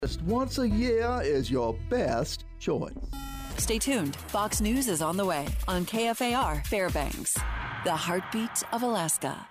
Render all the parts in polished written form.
Just once a year is your best choice. Stay tuned. Fox News is on the way on KFAR Fairbanks, the heartbeat of Alaska.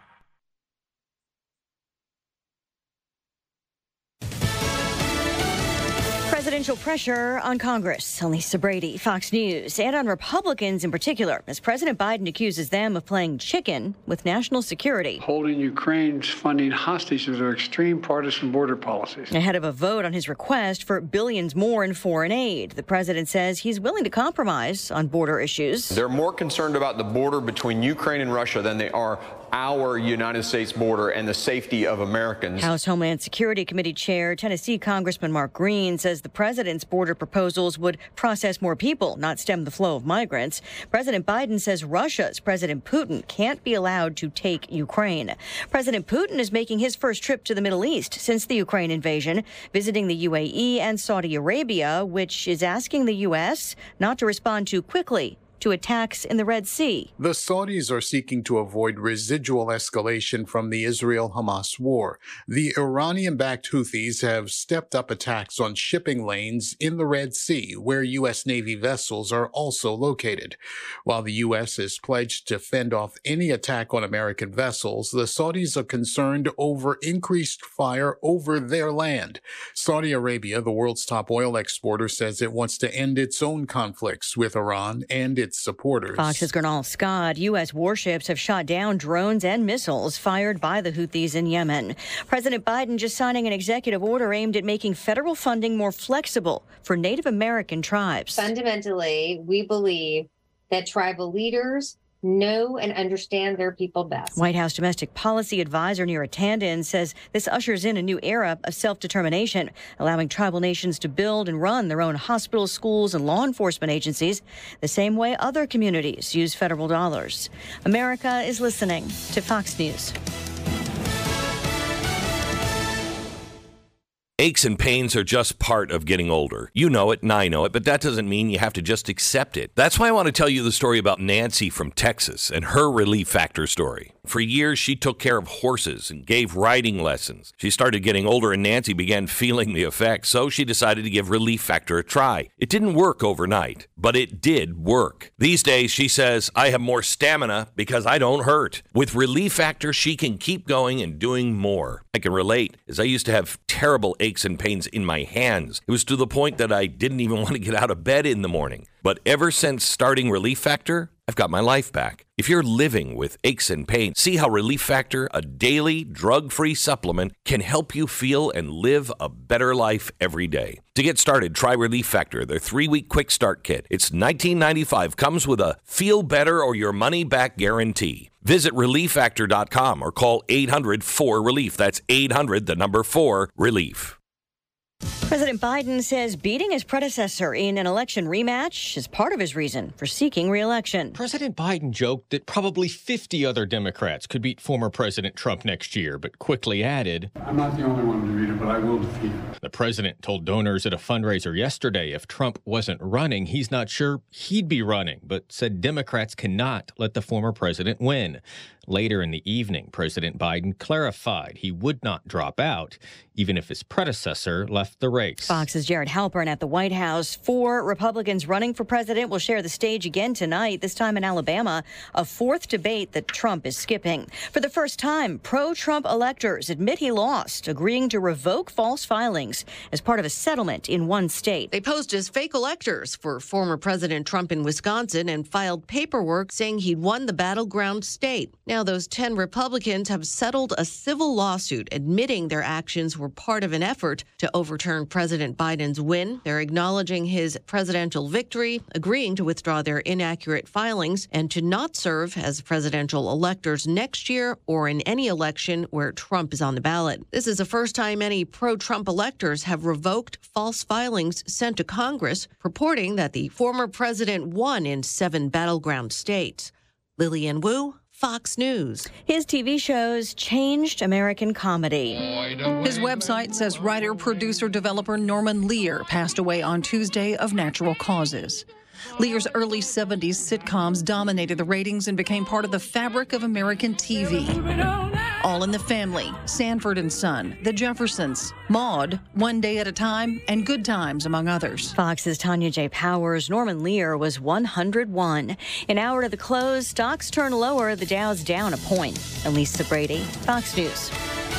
Presidential pressure on Congress. Lisa Brady, Fox News, and on Republicans in particular, as President Biden accuses them of playing chicken with national security. Holding Ukraine's funding hostage to their extreme partisan border policies. Ahead of a vote on his request for billions more in foreign aid, the president says he's willing to compromise on border issues. They're more concerned about the border between Ukraine and Russia than they are our United States border and the safety of Americans. House Homeland Security Committee Chair, Tennessee Congressman Mark Green, says the president's border proposals would process more people, not stem the flow of migrants. President Biden says Russia's President Putin can't be allowed to take Ukraine. President Putin is making his first trip to the Middle East since the Ukraine invasion, visiting the UAE and Saudi Arabia, which is asking the U.S. not to respond too quickly to attacks in the Red Sea. The Saudis are seeking to avoid residual escalation from the Israel-Hamas war. The Iranian-backed Houthis have stepped up attacks on shipping lanes in the Red Sea, where U.S. Navy vessels are also located. While the U.S. is pledged to fend off any attack on American vessels, the Saudis are concerned over increased fire over their land. Saudi Arabia, the world's top oil exporter, says it wants to end its own conflicts with Iran and its supporters. Fox's Gernal Scott. U.S. warships have shot down drones and missiles fired by the Houthis in Yemen. President Biden just signing an executive order aimed at making federal funding more flexible for Native American tribes. Fundamentally, we believe that tribal leaders know and understand their people best. White House Domestic Policy Advisor Neera Tanden says this ushers in a new era of self-determination, allowing tribal nations to build and run their own hospitals, schools, and law enforcement agencies, the same way other communities use federal dollars. America is listening to Fox News. Aches and pains are just part of getting older. You know it, and I know it, but that doesn't mean you have to just accept it. That's why I want to tell you the story about Nancy from Texas and her Relief Factor story. For years, she took care of horses and gave riding lessons. She started getting older, and Nancy began feeling the effects, so she decided to give Relief Factor a try. It didn't work overnight, but it did work. These days, she says, I have more stamina because I don't hurt. With Relief Factor, she can keep going and doing more. I can relate, as I used to have terrible aches and pains in my hands. It was to the point that I didn't even want to get out of bed in the morning. But ever since starting Relief Factor, I've got my life back. If you're living with aches and pains, see how Relief Factor, a daily drug-free supplement, can help you feel and live a better life every day. To get started, try Relief Factor, their 3-week quick start kit. It's $19.95, comes with a feel better or your money back guarantee. Visit ReliefFactor.com or call 800-4-RELIEF. That's 800-4-RELIEF. President Biden says beating his predecessor in an election rematch is part of his reason for seeking re-election. President Biden joked that probably 50 other Democrats could beat former President Trump next year, but quickly added, I'm not the only one to beat him, but I will defeat him. The president told donors at a fundraiser yesterday if Trump wasn't running, he's not sure he'd be running, but said Democrats cannot let the former president win. Later in the evening, President Biden clarified he would not drop out, even if his predecessor left the race. Fox's Jared Halpern at the White House. 4 Republicans running for president will share the stage again tonight, this time in Alabama, a 4th debate that Trump is skipping. For the first time, pro-Trump electors admit he lost, agreeing to revoke false filings as part of a settlement in one state. They posed as fake electors for former President Trump in Wisconsin and filed paperwork saying he'd won the battleground state. Now those 10 Republicans have settled a civil lawsuit admitting their actions were part of an effort to overturn President Biden's win. They're acknowledging his presidential victory, agreeing to withdraw their inaccurate filings, and to not serve as presidential electors next year or in any election where Trump is on the ballot. This is the first time any pro-Trump electors have revoked false filings sent to Congress, purporting that the former president won in 7 battleground states. Lillian Wu, Fox News. His TV shows changed American comedy. His website says writer, producer, developer Norman Lear passed away on Tuesday of natural causes. Lear's early 70s sitcoms dominated the ratings and became part of the fabric of American TV. All in the Family, Sanford and Son, The Jeffersons, Maude, One Day at a Time, and Good Times, among others. Fox's Tanya J. Powers, Norman Lear was 101. An hour to the close, stocks turn lower, the Dow's down a point. Elisa Brady, Fox News.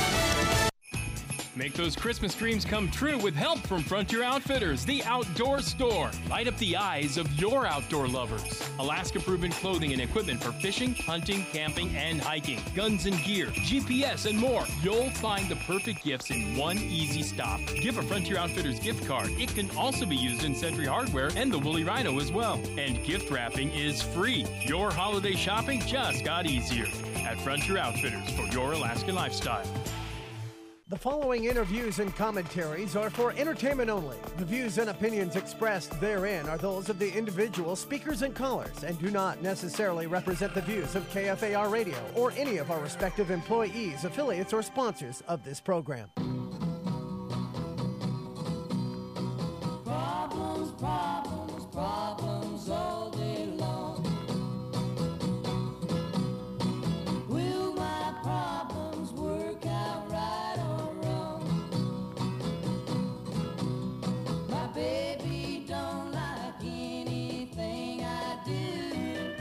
Make those Christmas dreams come true with help from Frontier Outfitters, the outdoor store. Light up the eyes of your outdoor lovers. Alaska-proven clothing and equipment for fishing, hunting, camping, and hiking. Guns and gear, GPS, and more. You'll find the perfect gifts in one easy stop. Give a Frontier Outfitters gift card. It can also be used in Sentry Hardware and the Woolly Rhino as well. And gift wrapping is free. Your holiday shopping just got easier at Frontier Outfitters for your Alaskan lifestyle. The following interviews and commentaries are for entertainment only. The views and opinions expressed therein are those of the individual speakers and callers and do not necessarily represent the views of KFAR Radio or any of our respective employees, affiliates, or sponsors of this program. Problems, problems, problems all day long. Will my problems work out right? Baby don't like anything I do.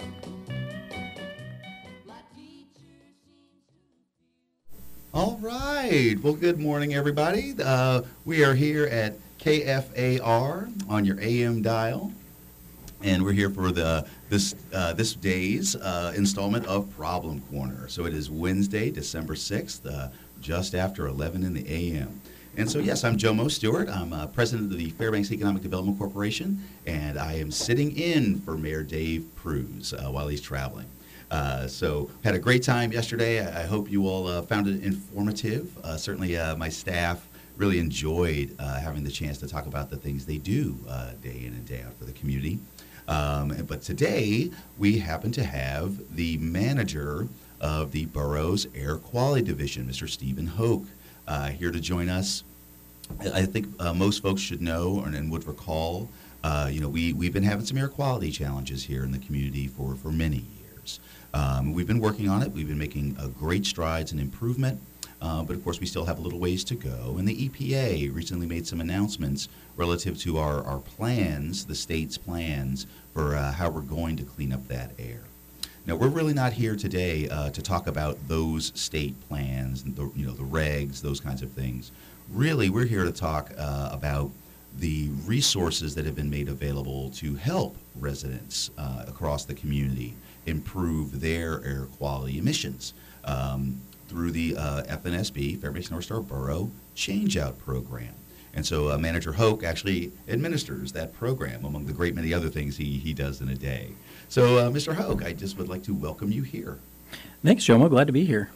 All right. Well, good morning, everybody. We are here at KFAR on your AM dial, and we're here for this day's installment of Problem Corner. So it is Wednesday, December 6th, just after 11 in the AM. And so, yes, I'm Jomo Stewart. I'm president of the Fairbanks Economic Development Corporation, and I am sitting in for Mayor Dave Pruz while he's traveling. So had a great time yesterday. I hope you all found it informative. Certainly my staff really enjoyed having the chance to talk about the things they do day in and day out for the community. But today we happen to have the manager of the borough's Air Quality Division, Mr. Stephen Hoke, here to join us. I think most folks should know and would recall, we've been having some air quality challenges here in the community for many years. We've been working on it. We've been making great strides and improvement, but of course we still have a little ways to go. And the EPA recently made some announcements relative to our plans, the state's plans for how we're going to clean up that air. Now, we're really not here today to talk about those state plans, the regs, those kinds of things. Really, we're here to talk about the resources that have been made available to help residents across the community improve their air quality emissions through the FNSB, Fairbanks North Star Borough Change-Out Program. And so Manager Hoke actually administers that program, among the great many other things he does in a day. So, Mr. Hoke, I just would like to welcome you here. Thanks, Jomo. Glad to be here.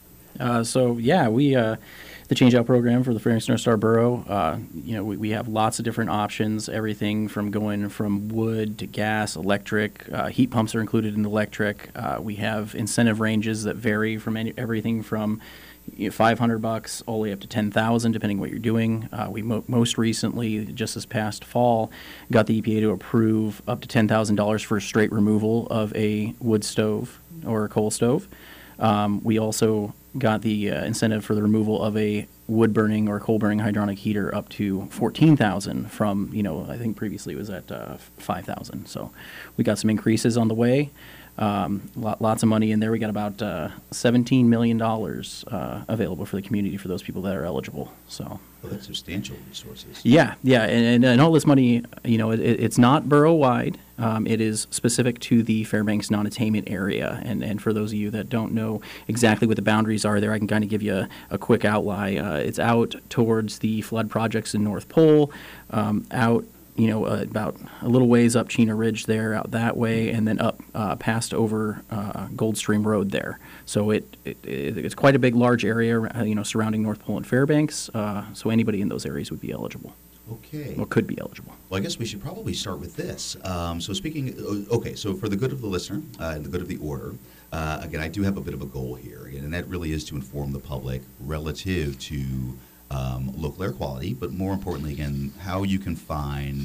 The change-out program for the Fairbanks North Star Borough, we have lots of different options, everything from going from wood to gas, electric. Heat pumps are included in the electric. We have incentive ranges that vary from everything from $500 all the way up to $10,000, depending what you're doing. We most recently, just this past fall, got the EPA to approve up to $10,000 for straight removal of a wood stove or a coal stove. We also got the incentive for the removal of a wood-burning or coal-burning hydronic heater up to $14,000 from, I think previously it was at $5,000. So we got some increases on the way. Lots of money in there. We got about $17 million available for the community for those people that are eligible. So. Well, that's substantial resources. Yeah, and all this money, it's not borough-wide. It is specific to the Fairbanks non-attainment area. And for those of you that don't know exactly what the boundaries are there, I can kind of give you a quick outline. It's out towards the flood projects in North Pole, out about a little ways up Chena Ridge there, out that way, and then up past over Goldstream Road there. So it's quite a big, large area, surrounding North Pole and Fairbanks. So anybody in those areas would be eligible. Okay. Or could be eligible. Well, I guess we should probably start with this. So for the good of the listener and the good of the order, again, I do have a bit of a goal here, and that really is to inform the public relative to local air quality, but more importantly, again, how you can find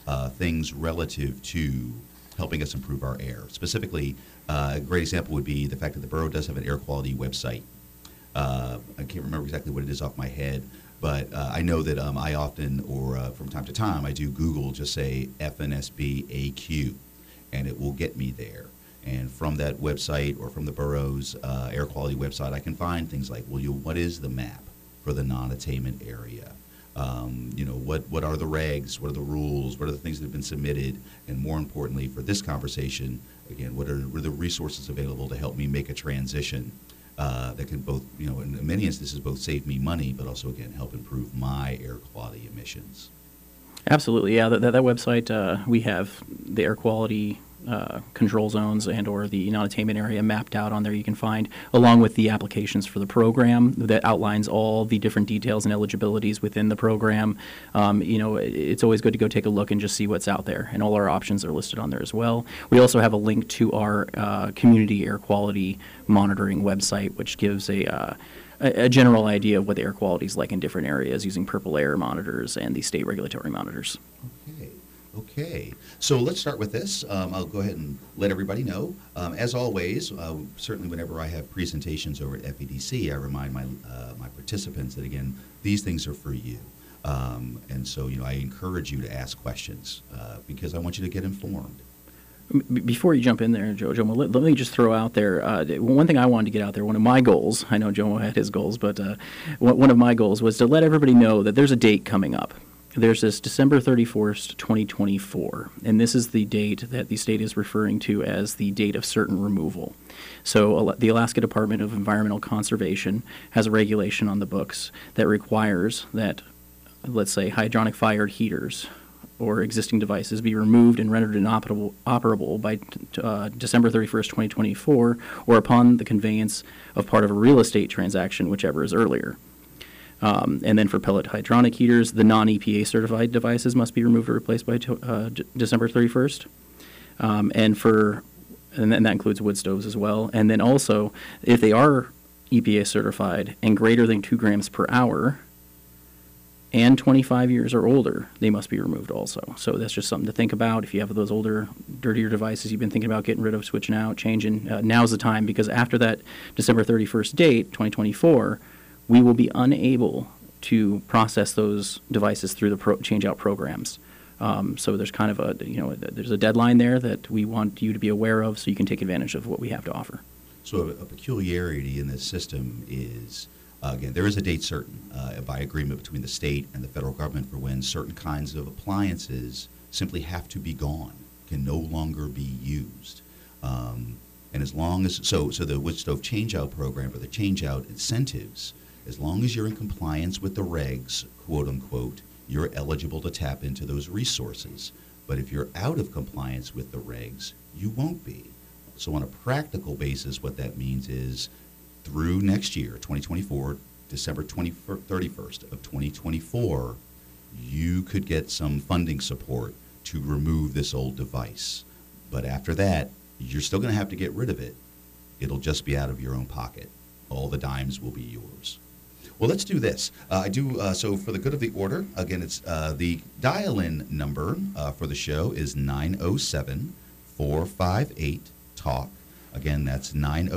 things relative to helping us improve our air. Specifically, a great example would be the fact that the borough does have an air quality website. I can't remember exactly what it is off my head, but I know that I often, or from time to time, I do Google, just say FNSB AQ, and it will get me there. And from that website or from the borough's air quality website, I can find things like, well, what is the map for the non-attainment area? What are the regs? What are the rules? What are the things that have been submitted? And more importantly, for this conversation, again, what are the resources available to help me make a transition that can both, in many instances, both save me money, but also, again, help improve my air quality emissions? Absolutely, yeah. That website, we have the air quality control zones and or the non-attainment area mapped out on there. You can find, along with the applications for the program that outlines all the different details and eligibilities within the program. It's always good to go take a look and just see what's out there, and all our options are listed on there as well. We also have a link to our community air quality monitoring website, which gives a general idea of what the air quality is like in different areas using Purple Air monitors and the state regulatory monitors. Okay, so let's start with this. I'll go ahead and let everybody know. As always, certainly whenever I have presentations over at FEDC, I remind my participants that, again, these things are for you. And so, I encourage you to ask questions because I want you to get informed. Before you jump in there, Jomo, let me just throw out there, one thing I wanted to get out there, one of my goals, I know Jomo had his goals, but one of my goals was to let everybody know that there's a date coming up. There's this December 31st, 2024, and this is the date that the state is referring to as the date of certain removal. So the Alaska Department of Environmental Conservation has a regulation on the books that requires that, let's say, hydronic-fired heaters or existing devices be removed and rendered inoperable by December 31st, 2024, or upon the conveyance of part of a real estate transaction, whichever is earlier. And then for pellet hydronic heaters, the non-EPA certified devices must be removed or replaced by December 31st. And that includes wood stoves as well. And then also, if they are EPA certified and greater than 2 grams per hour and 25 years or older, they must be removed also. So that's just something to think about. If you have those older, dirtier devices you've been thinking about getting rid of, switching out, changing, now's the time, because after that December 31st date, 2024, we will be unable to process those devices through the change-out programs. So there's kind of there's a deadline there that we want you to be aware of so you can take advantage of what we have to offer. So a peculiarity in this system is, again, there is a date certain by agreement between the state and the federal government for when certain kinds of appliances simply have to be gone, can no longer be used. And as long as, so the wood stove change-out program, or the change-out incentives, as long as you're in compliance with the regs, quote unquote, you're eligible to tap into those resources. But if you're out of compliance with the regs, you won't be. So on a practical basis, what that means is through next year, 2024, December 31st of 2024, you could get some funding support to remove this old device. But after that, you're still going to have to get rid of it. It'll just be out of your own pocket. All the dimes will be yours. Well, let's do this. So for the good of the order, again, it's the dial-in number for the show is 907-458-TALK. Again, that's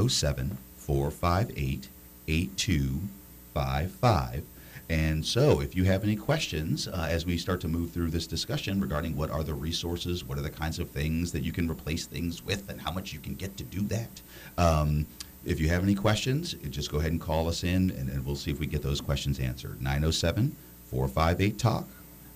907-458-8255. And so if you have any questions as we start to move through this discussion regarding what are the resources, what are the kinds of things that you can replace things with, and how much you can get to do that, if you have any questions, just go ahead and call us in, and we'll see if we get those questions answered. 907-458-TALK,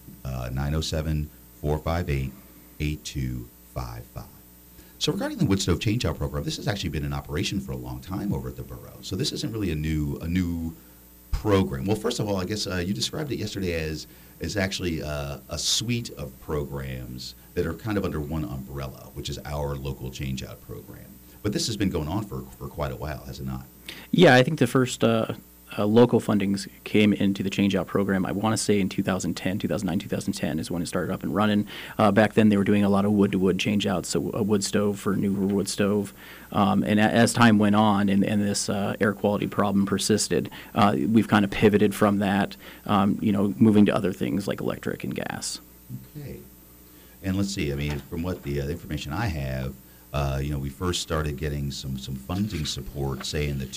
907-458-8255. So regarding the wood stove change-out program, this has actually been in operation for a long time over at the borough. So this isn't really a new program. Well, first of all, I guess you described it yesterday as actually a suite of programs that are kind of under one umbrella, which is our local change-out program. But this has been going on for quite a while, has it not? Yeah, I think the first local fundings came into the change-out program, I want to say in 2009, 2010 is when it started up and running. Back then they were doing a lot of wood-to-wood change-outs, so a wood stove for a new wood stove. And as time went on and this air quality problem persisted, we've kind of pivoted from that, moving to other things like electric and gas. Okay. And let's see, I mean, from what the information I have, we first started getting some funding support, say, in the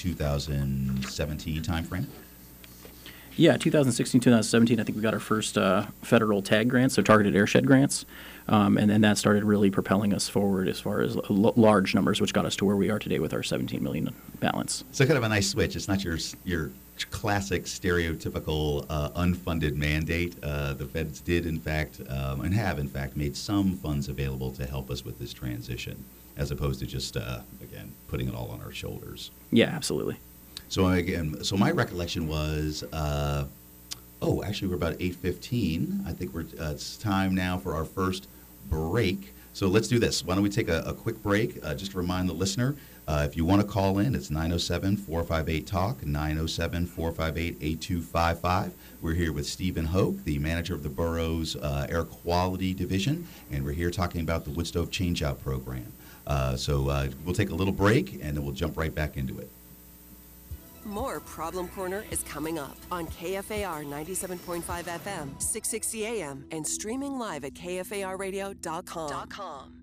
2017 timeframe. Yeah, 2016, 2017, I think we got our first federal TAG grants, so targeted airshed grants. And then that started really propelling us forward as far as large numbers, which got us to where we are today with our 17 million balance. So kind of a nice switch. It's not your classic stereotypical unfunded mandate. The feds did, in fact, and have, in fact, made some funds available to help us with this transition, as opposed to just, again, putting it all on our shoulders. Yeah, absolutely. So so my recollection was, actually we're about 8:15. I think it's time now for our first break. So let's do this. Why don't we take a quick break? Just to remind the listener, if you want to call in, it's 907-458-TALK, 907-458-8255. We're here with Stephen Hoke, the manager of the borough's Air Quality Division, and we're here talking about the Wood Stove Changeout Program. So we'll take a little break, and then we'll jump right back into it. More Problem Corner is coming up on KFAR 97.5 FM, 660 AM, and streaming live at KFARradio.com.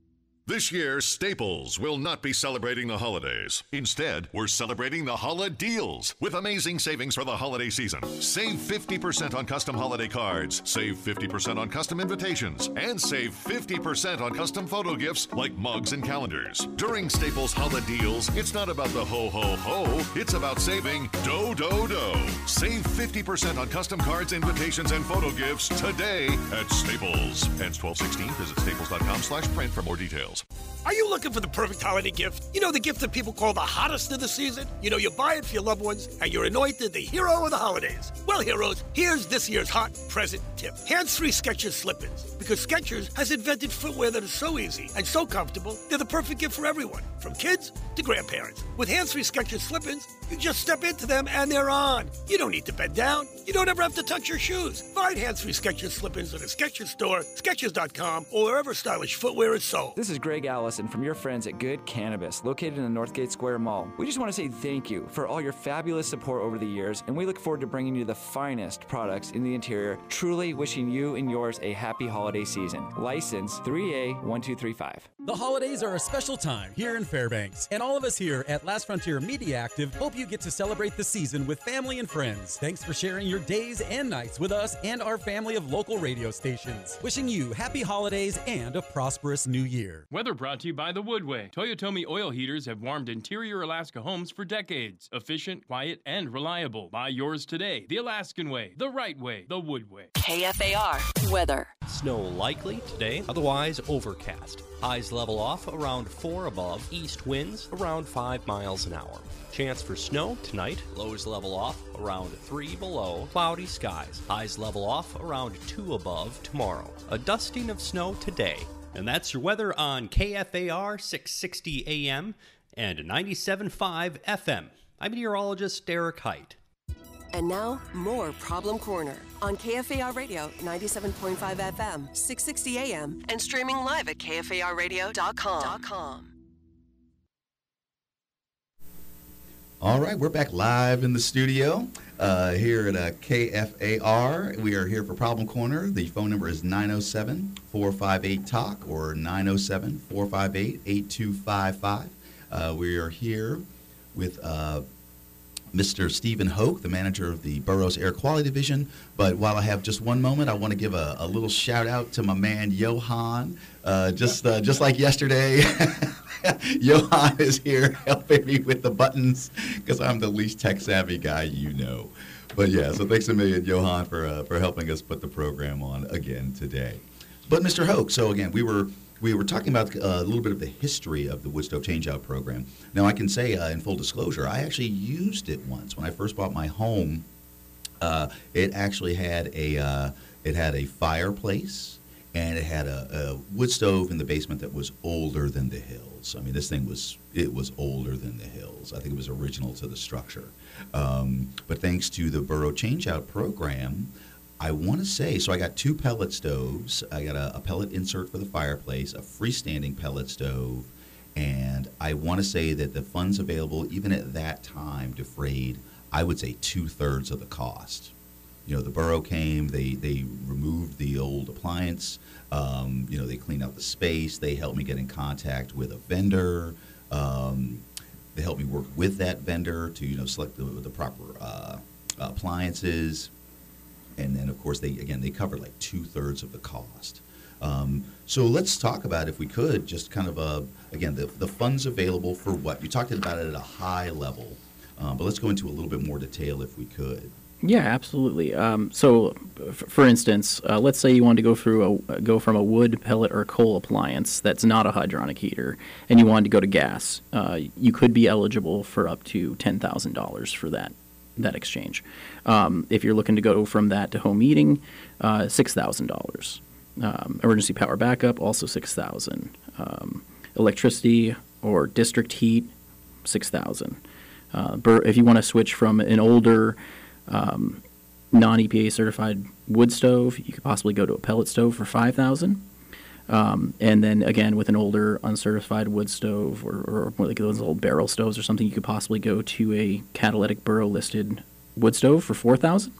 This year, Staples will not be celebrating the holidays. Instead, we're celebrating the Holiday Deals with amazing savings for the holiday season. Save 50% on custom holiday cards, save 50% on custom invitations, and save 50% on custom photo gifts like mugs and calendars. During Staples Holiday Deals, it's not about the ho-ho-ho, it's about saving do-do-do. Save 50% on custom cards, invitations, and photo gifts today at Staples. Ends 12/16. Visit staples.com/print for more details. Are you looking for the perfect holiday gift? You know, the gift that people call the hottest of the season? You know, you buy it for your loved ones, and you're anointed the hero of the holidays. Well, heroes, here's this year's hot present tip. Hands-free Skechers slip-ins. Because Skechers has invented footwear that is so easy and so comfortable, they're the perfect gift for everyone, from kids to grandparents. With hands-free Skechers slip-ins, you just step into them and they're on. You don't need to bend down. You don't ever have to touch your shoes. Find hands-free Skechers slip-ins at a Skechers store, Skechers.com, or wherever stylish footwear is sold. This is Greg Allison from your friends at Good Cannabis, located in the Northgate Square Mall. We just want to say thank you for all your fabulous support over the years, and we look forward to bringing you the finest products in the interior, truly wishing you and yours a happy holiday season. License 3A1235. The holidays are a special time here in Fairbanks, and all of us here at Last Frontier Media Active hope you get to celebrate the season with family and friends. Thanks for sharing your days and nights with us and our family of local radio stations. Wishing you happy holidays and a prosperous new year. Weather brought to you by the Woodway. Toyotomi oil heaters have warmed interior Alaska homes for decades. Efficient, quiet, and reliable. Buy yours today. The Alaskan way, the right way, the Woodway. KFAR weather. Snow likely today, otherwise overcast. Highs level off around 4 above. East winds around 5 miles an hour. Chance for snow tonight. Lows level off around 3 below. Cloudy skies. Highs level off around 2 above tomorrow. A dusting of snow today. And that's your weather on KFAR 660 AM and 97.5 FM. I'm meteorologist Derek Height. And now, more Problem Corner on KFAR Radio 97.5 FM, 660 AM, and streaming live at KFARradio.com. All right, we're back live in the studio here at KFAR. We are here for Problem Corner. The phone number is 907-458-TALK or 907-458-8255. We are here with Mr. Stephen Hoke, the manager of the borough's Air Quality Division. But while I have just one moment, I want to give a little shout out to my man Johan. Just like yesterday, Johan is here helping me with the buttons because I'm the least tech savvy guy you know. But yeah, so thanks a million, Johan, for helping us put the program on again today. But Mr. Hoke, so again, we were talking about a little bit of the history of the Wood Stove Changeout Program. Now, I can say in full disclosure, I actually used it once when I first bought my home. It actually had a fireplace, and it had a wood stove in the basement that was older than the hills. I mean, this thing was older than the hills. I think it was original to the structure. But thanks to the Borough Changeout Program, I want to say, so I got 2 pellet stoves. I got a pellet insert for the fireplace, a freestanding pellet stove, and I want to say that the funds available, even at that time, defrayed, I would say, 2/3 of the cost. the borough came, they removed the old appliance, they cleaned out the space, they helped me get in contact with a vendor, they helped me work with that vendor to, select the proper appliances, and then of course they cover like 2/3 of the cost. So let's talk about, if we could, just kind of again the funds available for what you talked about it at a high level, but let's go into a little bit more detail if we could. Yeah, absolutely. So, for instance, let's say you wanted to go from a wood, pellet, or coal appliance that's not a hydronic heater, and you wanted to go to gas. You could be eligible for up to $10,000 for that exchange. If you're looking to go from that to home heating, $6,000. Emergency power backup, also $6,000. Electricity or district heat, $6,000. If you want to switch from an older non-EPA certified wood stove, you could possibly go to a pellet stove for $5,000. And then again, with an older uncertified wood stove or like those old barrel stoves or something, you could possibly go to a catalytic borough listed wood stove for $4,000.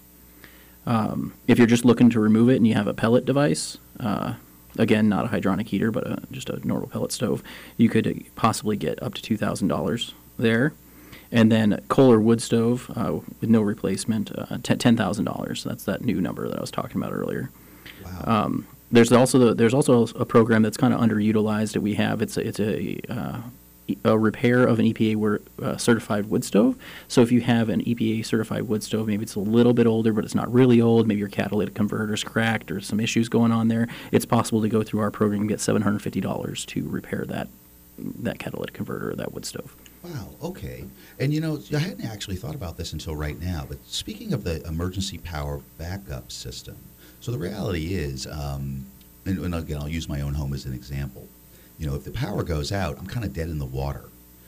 If you're just looking to remove it and you have a pellet device, again, not a hydronic heater, but just a normal pellet stove, you could possibly get up to $2,000 there. And then coal or wood stove with no replacement, $10,000. That's that new number that I was talking about earlier. Wow. There's also a program that's kind of underutilized that we have. It's a repair of an EPA certified wood stove. So if you have an EPA certified wood stove, maybe it's a little bit older, but it's not really old. Maybe your catalytic converter's cracked or some issues going on there. It's possible to go through our program and get $750 to repair that catalytic converter or that wood stove. Wow, okay. And I hadn't actually thought about this until right now, but speaking of the emergency power backup system, so the reality is, and again, I'll use my own home as an example. If the power goes out, I'm kind of dead in the water.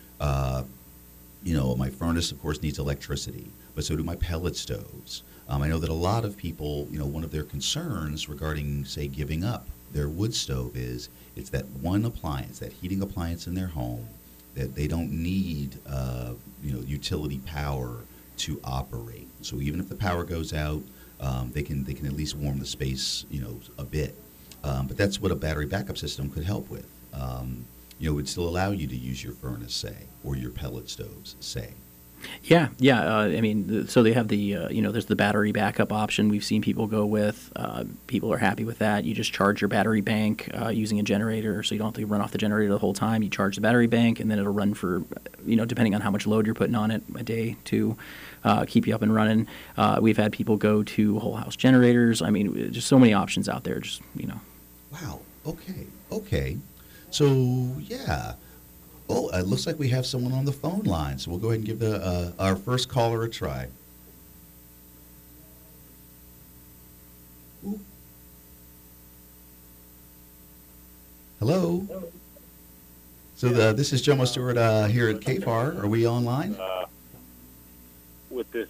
My furnace, of course, needs electricity, but so do my pellet stoves. I know that a lot of people, one of their concerns regarding, say, giving up their wood stove is it's that one appliance, that heating appliance in their home, that they don't need, utility power to operate. So even if the power goes out, they can at least warm the space, a bit. But that's what a battery backup system could help with. It would still allow you to use your furnace, say, or your pellet stoves, say. Yeah. So they have there's the battery backup option we've seen people go with. People are happy with that. You just charge your battery bank using a generator, so you don't have to run off the generator the whole time. You charge the battery bank, and then it'll run for, depending on how much load you're putting on it, a day to keep you up and running. We've had people go to whole house generators. Just so many options out there. Wow. Okay. So, yeah. Oh, it looks like we have someone on the phone line, so we'll go ahead and give our first caller a try. Ooh. Hello? So this is Jomo Stewart here at KFAR. Are we online? With this,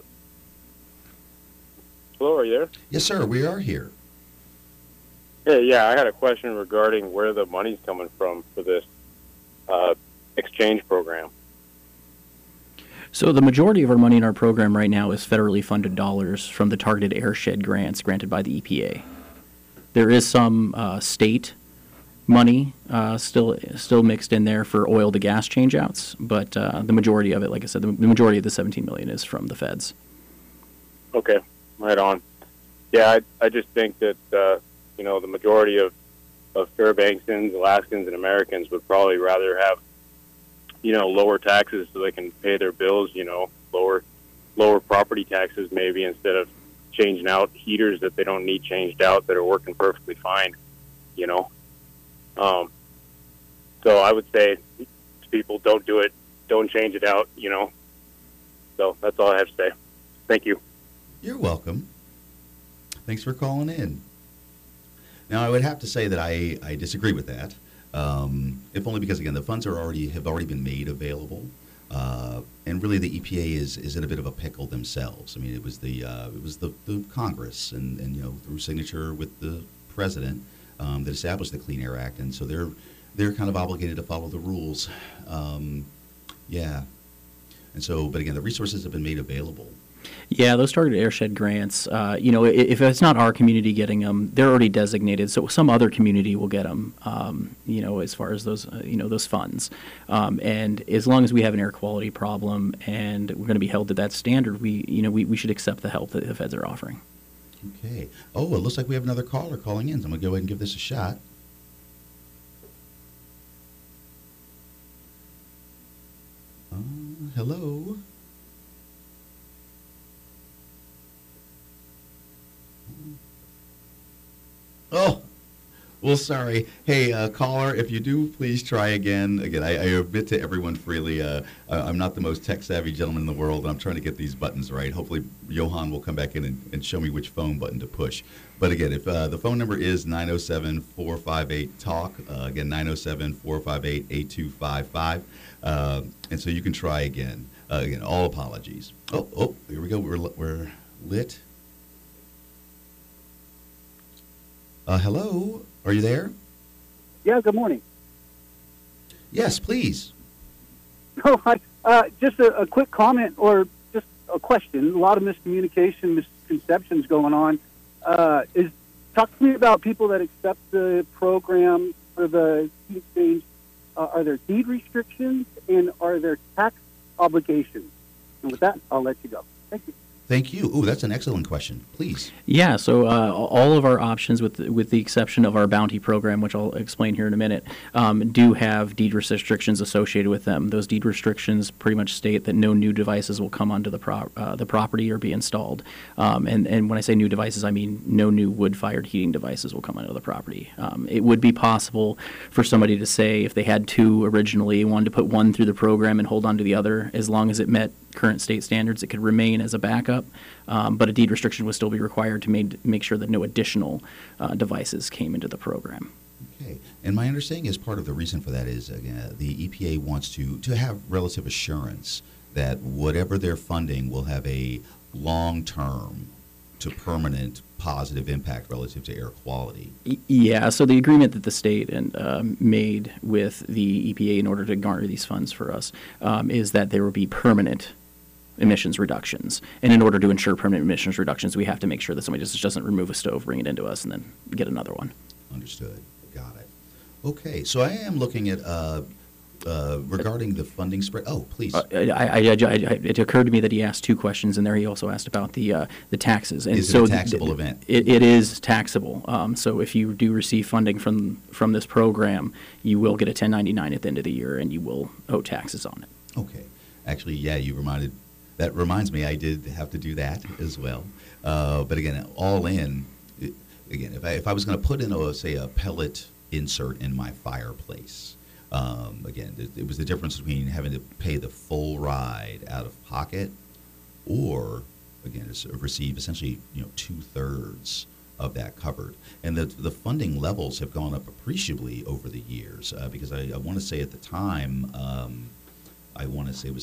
hello, are you there? Yes, sir, we are here. Hey, yeah, I had a question regarding where the money's coming from for this exchange program. So the majority of our money in our program right now is federally funded dollars from the targeted airshed grants granted by the EPA. There is some state money still mixed in there for oil to gas changeouts, but the majority of it, like I said, the majority of the $17 million is from the feds. Okay, right on. Yeah, I just think that the majority of Fairbanksans, Alaskans, and Americans would probably rather have lower taxes so they can pay their bills. Lower property taxes maybe, instead of changing out heaters that they don't need changed out that are working perfectly fine. So I would say to people, don't do it, don't change it out. So that's all I have to say. Thank you. You're welcome. Thanks for calling in. Now, I would have to say that I disagree with that, if only because, again, the funds have already been made available, and really the EPA is in a bit of a pickle themselves. It was the Congress and through signature with the president that established the Clean Air Act, and so they're kind of obligated to follow the rules. Yeah, and so, but again, the resources have been made available. Yeah, those targeted airshed grants, if it's not our community getting them, they're already designated, so some other community will get them, as far as those, those funds. And as long as we have an air quality problem and we're going to be held to that standard, we should accept the help that the feds are offering. Okay. Oh, it looks like we have another caller calling in, so I'm going to go ahead and give this a shot. Hello. Oh, well, sorry. Hey, caller, if you do, please try again. Again, I admit to everyone freely, I'm not the most tech-savvy gentleman in the world, and I'm trying to get these buttons right. Hopefully, Johan will come back in and show me which phone button to push. But again, if the phone number is 907-458-TALK, again, 907-458-8255, and so you can try again. Again, all apologies. Oh, here we go. We're lit. Hello, are you there? Yeah, good morning. Yes, please. Oh, just a quick comment or just a question. A lot of miscommunication, misconceptions going on. Talk to me about people that accept the program for the heat exchange. Are there deed restrictions and are there tax obligations? And with that, I'll let you go. Thank you. Thank you. Ooh, that's an excellent question. Please. Yeah, so all of our options, with the exception of our bounty program, which I'll explain here in a minute, do have deed restrictions associated with them. Those deed restrictions pretty much state that no new devices will come onto the property or be installed. And when I say new devices, I mean no new wood-fired heating devices will come onto the property. It would be possible for somebody to say, if they had two originally, wanted to put one through the program and hold on to the other, as long as it met current state standards, it could remain as a backup. But a deed restriction would still be required to make sure that no additional devices came into the program. Okay. And my understanding is part of the reason for that is the EPA wants to have relative assurance that whatever they're funding will have a long-term to permanent positive impact relative to air quality. Yeah, so the agreement that the state made with the EPA in order to garner these funds for us is that there will be permanent emissions reductions. And in order to ensure permanent emissions reductions, we have to make sure that somebody just doesn't remove a stove, bring it into us, and then get another one. Understood. Got it. Okay, so I am looking at regarding the funding spread. Oh, please. It occurred to me that he asked two questions in there. He also asked about the taxes. And is it a taxable event? It is taxable. So if you do receive funding from this program, you will get a 1099 at the end of the year, and you will owe taxes on it. Okay. Actually, yeah, that reminds me, I did have to do that as well. But again, all in, if I was going to put in, say, a pellet insert in my fireplace, again, it was the difference between having to pay the full ride out of pocket or, again, receive essentially 2/3 of that covered. And the funding levels have gone up appreciably over the years because I want to say at the time, I want to say it was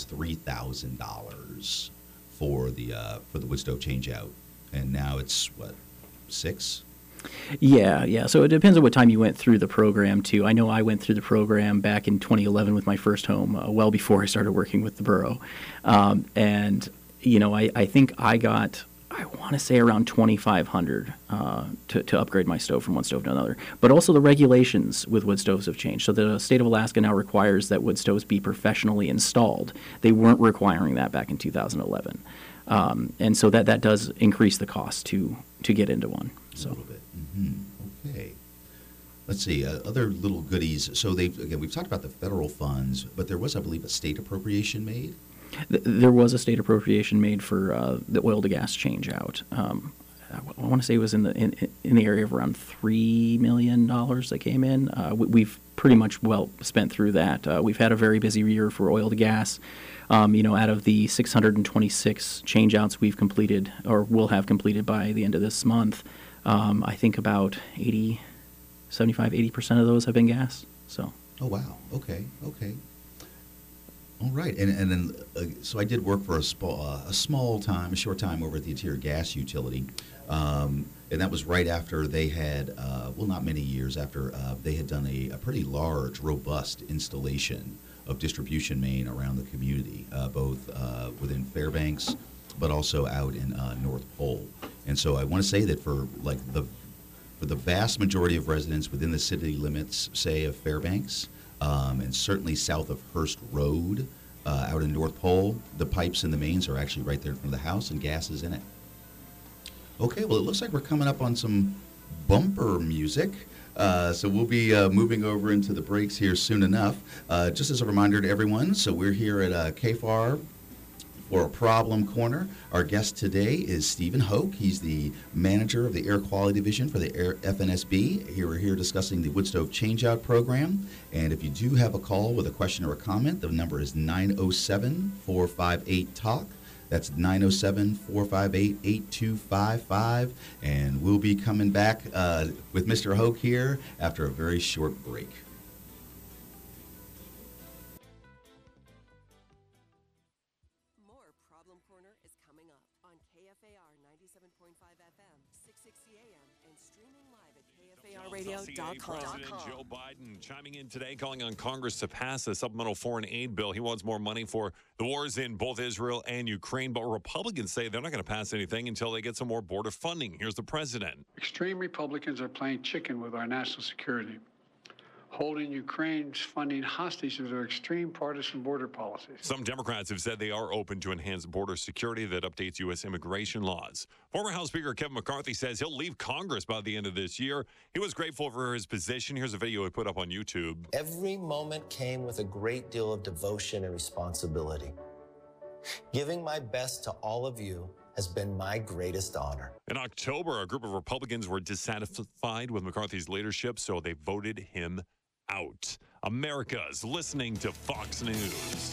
$3,000 for the wood stove change out, and now it's what, $6,000? Yeah. So it depends on what time you went through the program too. I know I went through the program back in 2011 with my first home, well before I started working with the borough, and I think I got, I want to say, around $2,500 to upgrade my stove from one stove to another. But also the regulations with wood stoves have changed. So the state of Alaska now requires that wood stoves be professionally installed. They weren't requiring that back in 2011. And so that does increase the cost to get into one. So. A little bit. Mm-hmm. Okay. Let's see, other little goodies. So we've talked about the federal funds, but there was, I believe, a state appropriation made? There was a state appropriation made for the oil to gas change out. I want to say it was in the area of around $3 million that came in. We've pretty much well spent through that. We've had a very busy year for oil to gas. Out of the 626 change outs we've completed or will have completed by the end of this month, I think about 75-80% of those have been gas. So. Oh wow. Okay. All right, and then so I did work for a short time over at the Interior Gas Utility, and that was right after they had, not many years after they had done a pretty large, robust installation of distribution main around the community, both within Fairbanks but also out in North Pole. And so I want to say that for the vast majority of residents within the city limits, say, of Fairbanks, and certainly south of Hearst Road, out in North Pole, the pipes and the mains are actually right there in front of the house, and gas is in it. Okay, well, it looks like we're coming up on some bumper music. So we'll be moving over into the breaks here soon enough. Just as a reminder to everyone, so we're here at KFAR for a Problem Corner. Our guest today is Stephen Hoke. He's the manager of the Air Quality Division for the FNSB. We're here discussing the Woodstove Changeout Program. And if you do have a call with a question or a comment, the number is 907-458-TALK. That's 907-458-8255. And we'll be coming back with Mr. Hoke here after a very short break. More Problem Corner is coming up on KFAR 97.5 FM, 660 AM, and streaming live at KFARradio.com. President Joe Biden chiming in today, calling on Congress to pass a supplemental foreign aid bill. He wants more money for the wars in both Israel and Ukraine, but Republicans say they're not going to pass anything until they get some more border funding. Here's the president. Extreme Republicans are playing chicken with our national security, holding Ukraine's funding hostage to their extreme partisan border policies. Some Democrats have said they are open to enhanced border security that updates U.S. immigration laws. Former House Speaker Kevin McCarthy says he'll leave Congress by the end of this year. He was grateful for his position. Here's a video he put up on YouTube. Every moment came with a great deal of devotion and responsibility. Giving my best to all of you has been my greatest honor. In October, a group of Republicans were dissatisfied with McCarthy's leadership, so they voted him out. America's listening to Fox News.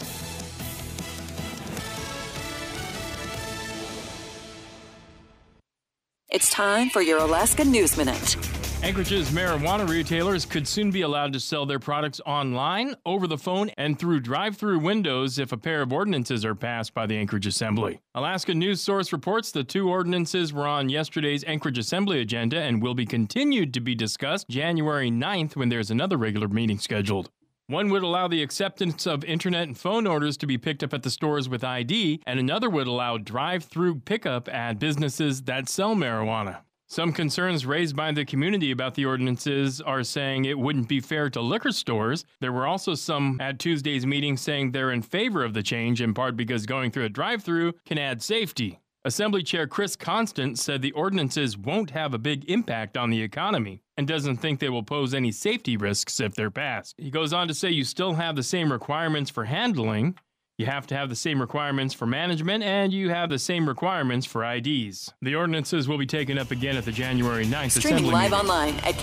It's time for your Alaska News Minute. Anchorage's marijuana retailers could soon be allowed to sell their products online, over the phone, and through drive-through windows if a pair of ordinances are passed by the Anchorage Assembly. Alaska News Source reports the two ordinances were on yesterday's Anchorage Assembly agenda and will be continued to be discussed January 9th when there's another regular meeting scheduled. One would allow the acceptance of internet and phone orders to be picked up at the stores with ID, and another would allow drive-through pickup at businesses that sell marijuana. Some concerns raised by the community about the ordinances are saying it wouldn't be fair to liquor stores. There were also some at Tuesday's meeting saying they're in favor of the change, in part because going through a drive-through can add safety. Assembly Chair Chris Constant said the ordinances won't have a big impact on the economy and doesn't think they will pose any safety risks if they're passed. He goes on to say you still have the same requirements for handling. You have to have the same requirements for management, and you have the same requirements for IDs. The ordinances will be taken up again at the January 9th Streaming Assembly live meeting. online at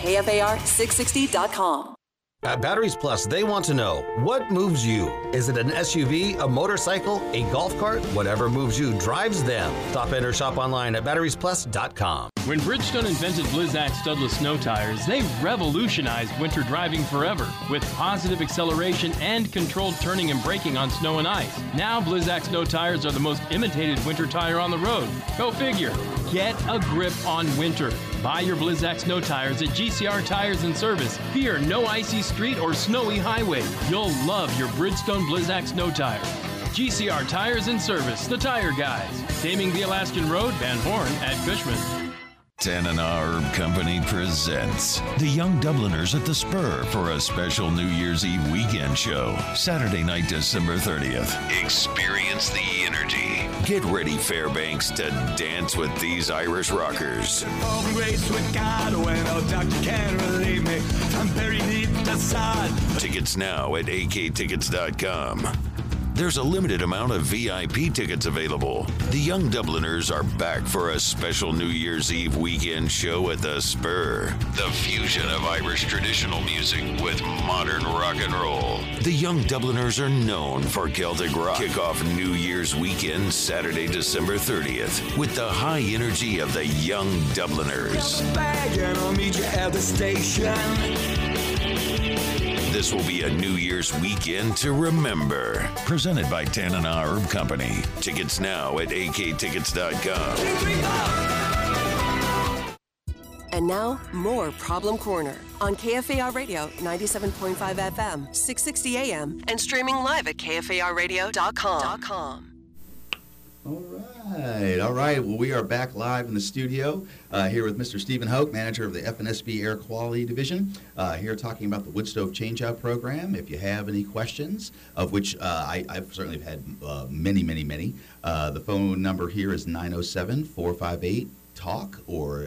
KFAR660.com. At Batteries Plus, they want to know, what moves you? Is it an SUV, a motorcycle, a golf cart? Whatever moves you drives them. Stop in or shop online at batteriesplus.com. When Bridgestone invented Blizzak studdless snow tires, they revolutionized winter driving forever with positive acceleration and controlled turning and braking on snow and ice. Now Blizzak snow tires are the most imitated winter tire on the road. Go figure. Get a grip on winter. Buy your Blizzak snow tires at GCR Tires and Service. Fear no icy street or snowy highway. You'll love your Bridgestone Blizzak snow tires. GCR Tires and Service, the tire guys. Taming the Alaskan Road, Van Horn at Cushman. Tanana Herb Company presents the Young Dubliners at the Spur for a special New Year's Eve weekend show. Saturday night, December 30th. Experience the energy. Get ready, Fairbanks, to dance with these Irish rockers. Tickets now at aktickets.com. There's a limited amount of VIP tickets available. The Young Dubliners are back for a special New Year's Eve weekend show at the Spur. The fusion of Irish traditional music with modern rock and roll. The Young Dubliners are known for Celtic rock. Kick off New Year's weekend, Saturday, December 30th, with the high energy of the Young Dubliners. I'll meet you at the station. This will be a New Year's weekend to remember. Presented by Tanana Herb Company. Tickets now at aktickets.com. And now, more Problem Corner on KFAR Radio 97.5 FM, 660 AM, and streaming live at KFARradio.com. All right, all right. Well, we are back live in the studio here with Mr. Stephen Hoke, manager of the FNSB Air Quality Division, here talking about the wood stove changeout program. If you have any questions, of which I've certainly had many, the phone number here is 907-458-TALK or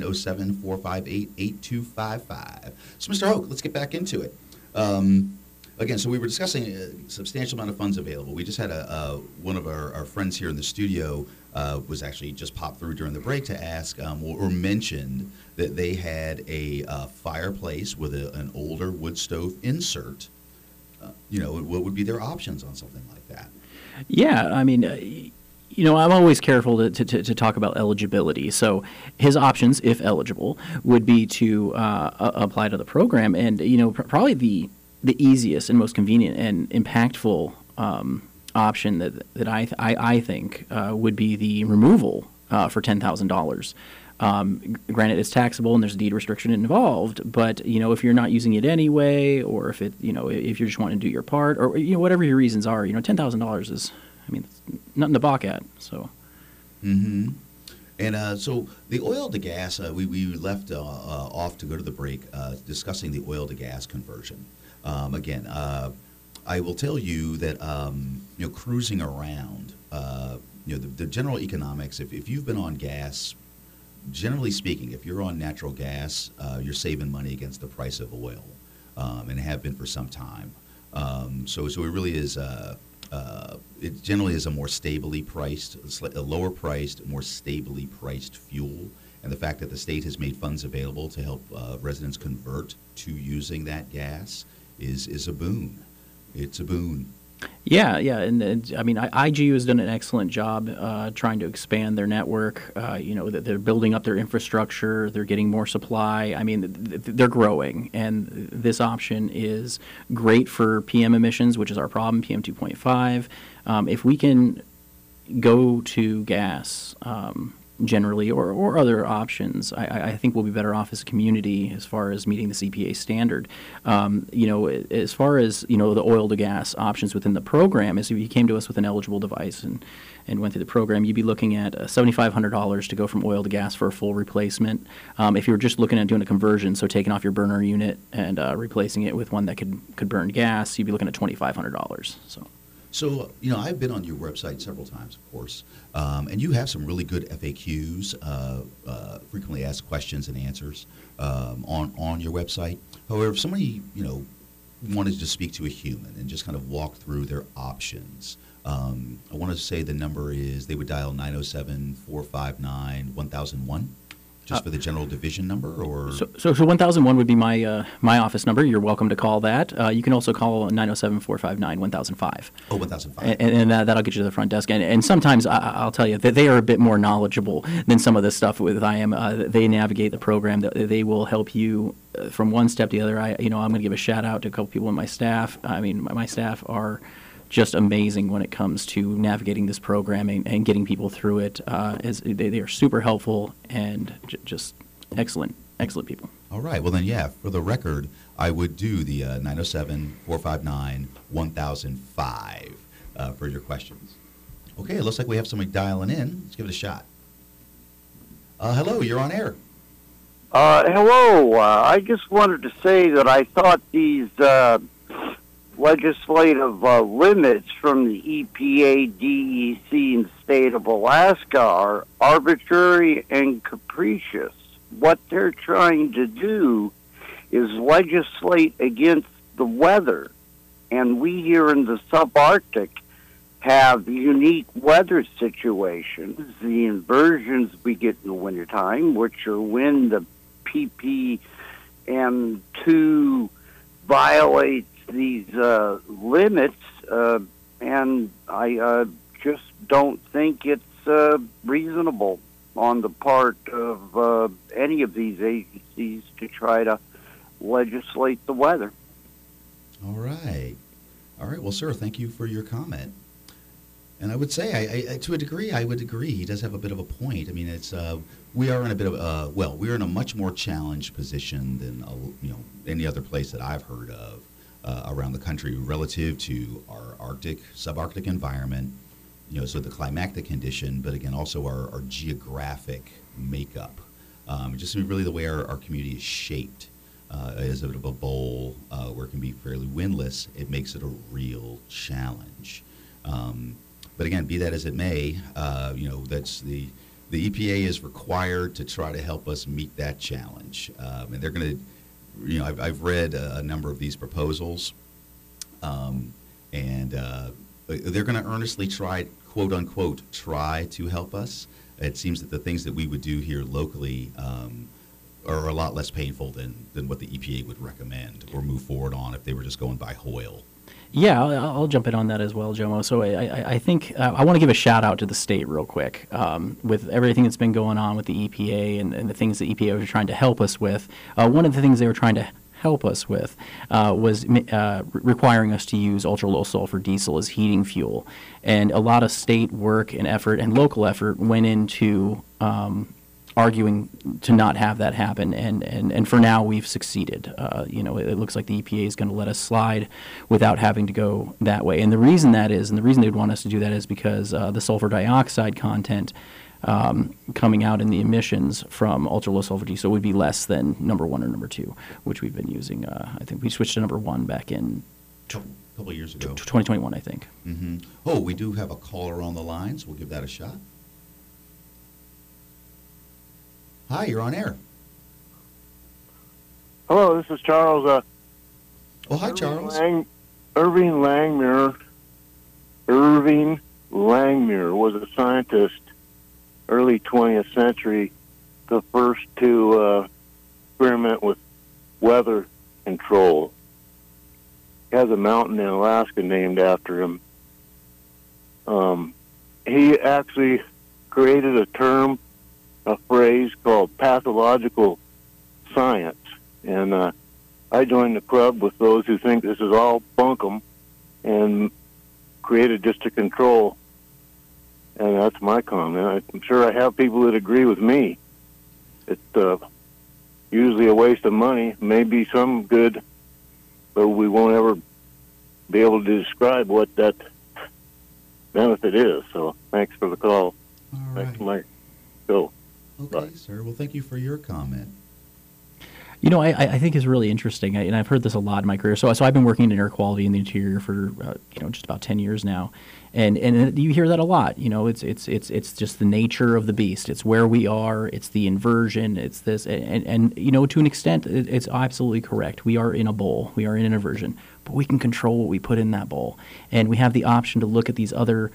907-458-8255. So, Mr. Hoke, let's get back into it. Again, so we were discussing a substantial amount of funds available. We just had one of our friends here in the studio was actually just popped through during the break to ask or mentioned that they had a fireplace with an older wood stove insert. What would be their options on something like that? Yeah, I mean, I'm always careful to talk about eligibility. So his options, if eligible, would be to apply to the program. And, probably the easiest and most convenient and impactful option that I think would be the removal for $10,000. Granted, it's taxable and there's a deed restriction involved, but if you're not using it anyway, or if if you're just wanting to do your part, or whatever your reasons are, $10,000 is, it's nothing to balk at. So. Mm-hmm. And so the oil to gas, we left off to go to the break discussing the oil to gas conversion. Again, I will tell you that cruising around, the general economics. If you've been on gas, generally speaking, if you're on natural gas, you're saving money against the price of oil, and have been for some time. So it really is. It generally is a more stably priced, a lower priced, more stably priced fuel. And the fact that the state has made funds available to help residents convert to using that gas is a boon. It's a boon. Yeah, and IGU has done an excellent job trying to expand their network. They're building up their infrastructure. They're getting more supply. They're growing, and this option is great for PM emissions, which is our problem, PM 2.5. If we can go to gas generally, or other options, I think we'll be better off as a community as far as meeting this EPA standard. As far as the oil to gas options within the program, is if you came to us with an eligible device and went through the program, you'd be looking at $7,500 to go from oil to gas for a full replacement. If you were just looking at doing a conversion, so taking off your burner unit and replacing it with one that could burn gas, you'd be looking at $2,500. So, I've been on your website several times, of course, and you have some really good FAQs, frequently asked questions and answers on your website. However, if somebody, wanted to speak to a human and just kind of walk through their options, I want to say the number is they would dial 907-459-1001. Just for the general division number, or so 1001 would be my office number. You're welcome to call that. You can also call 907-459-1005. Oh, 1005. And that'll get you to the front desk. And sometimes I'll tell you that they are a bit more knowledgeable than some of the stuff with IM. They navigate the program. They will help you from one step to the other. I'm going to give a shout out to a couple people in my staff. My staff are just amazing when it comes to navigating this program and getting people through it. As they are super helpful and just excellent people. All right. Well, then, for the record, I would do the 907-459-1005 for your questions. Okay, it looks like we have somebody dialing in. Let's give it a shot. Hello, you're on air. Hello. I just wanted to say that I thought these legislative limits from the EPA, DEC, and state of Alaska are arbitrary and capricious. What they're trying to do is legislate against the weather. And we here in the subarctic have unique weather situations, the inversions we get in the wintertime, which are when the ppm2 violates these limits, and I just don't think it's reasonable on the part of any of these agencies to try to legislate the weather. All right. Well, sir, thank you for your comment. And I would say, to a degree, I would agree. He does have a bit of a point. It's we are in a bit of we're in a much more challenged position than any other place that I've heard of around the country relative to our subarctic environment, So the climactic condition, but again, also our geographic makeup. Just really the way our community is shaped. As a bit of a bowl where it can be fairly windless, it makes it a real challenge. But again, be that as it may, that's the EPA is required to try to help us meet that challenge. And they're going to, I've read a number of these proposals, and they're going to earnestly try, quote unquote, try to help us. It seems that the things that we would do here locally are a lot less painful than what the EPA would recommend or move forward on if they were just going by Hoyle. Yeah, I'll jump in on that as well, Jomo. So I think I want to give a shout out to the state real quick. With everything that's been going on with the EPA and the things the EPA was trying to help us with, one of the things they were trying to help us with was requiring us to use ultra-low sulfur diesel as heating fuel. And a lot of state work and effort and local effort went into arguing to not have that happen, and for now we've succeeded. It looks like the EPA is going to let us slide without having to go that way. And the reason that is, and the reason they'd want us to do that is because the sulfur dioxide content coming out in the emissions from ultra-low sulfur diesel would be less than number 1 or number 2, which we've been using. I think we switched to number 1 back in a couple of years ago. 2021, I think. Mm-hmm. Oh, we do have a caller on the line, so we'll give that a shot. Hi, you're on air. Hello, this is Charles. Hi, Charles. Irving Langmuir was a scientist early 20th century, the first to experiment with weather control. He has a mountain in Alaska named after him. He actually created a phrase called pathological science. And I joined the club with those who think this is all bunkum and created just to control. And that's my comment. I'm sure I have people that agree with me. It's usually a waste of money, maybe some good, but we won't ever be able to describe what that benefit is. So thanks for the call. All right. right. For my show. Okay, sir. Well, thank you for your comment. I think is really interesting, and I've heard this a lot in my career. So I've been working in air quality in the interior for just about 10 years now, and you hear that a lot. It's just the nature of the beast. It's where we are. It's the inversion. It's this, and to an extent, it's absolutely correct. We are in a bowl. We are in an inversion, but we can control what we put in that bowl, and we have the option to look at these other